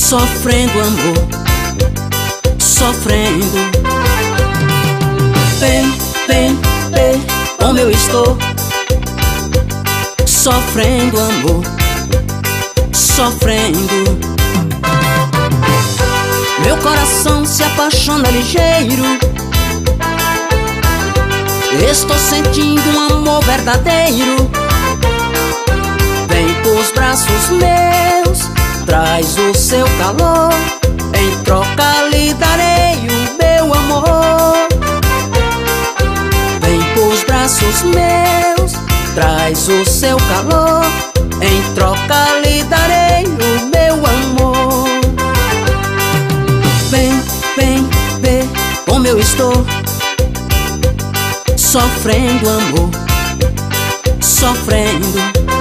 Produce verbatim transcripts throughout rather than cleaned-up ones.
sofrendo amor, sofrendo. Vem, vem, vem como eu estou, sofrendo amor, sofrendo. Meu coração se apaixona ligeiro, estou sentindo um amor verdadeiro. Vem pros braços meus, traz o seu calor, em troca lhe darei o meu amor. Vem pros braços meus, traz o seu calor, em troca lhe darei o meu amor. Vem, vem, vem como eu estou, sofrendo amor, sofrendo.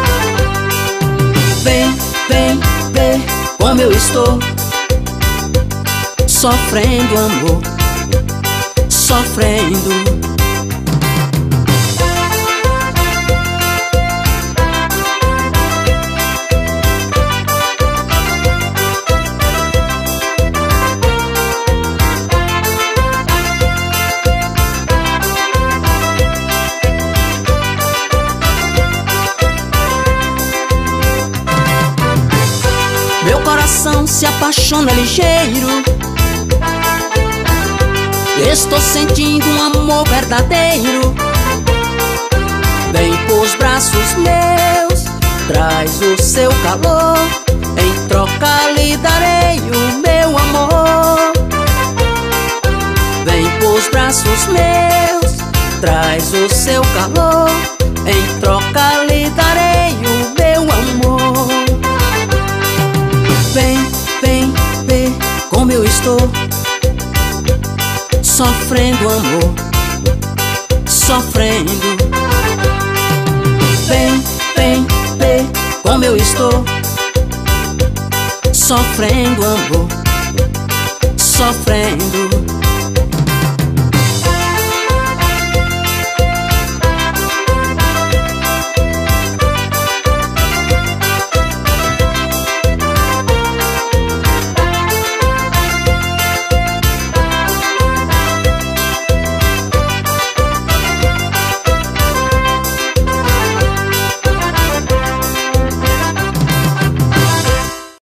Vem, vem, vem como eu estou, sofrendo amor, sofrendo. Meu coração se apaixona ligeiro, estou sentindo um amor verdadeiro. Vem pros braços meus, traz o seu calor, em troca lhe darei o meu amor. Vem pros braços meus, traz o seu calor, em troca lhe darei o meu amor. Vem, vem, vem como eu estou, sofrendo amor, sofrendo. Vem, vem, vem como eu estou, sofrendo amor, sofrendo.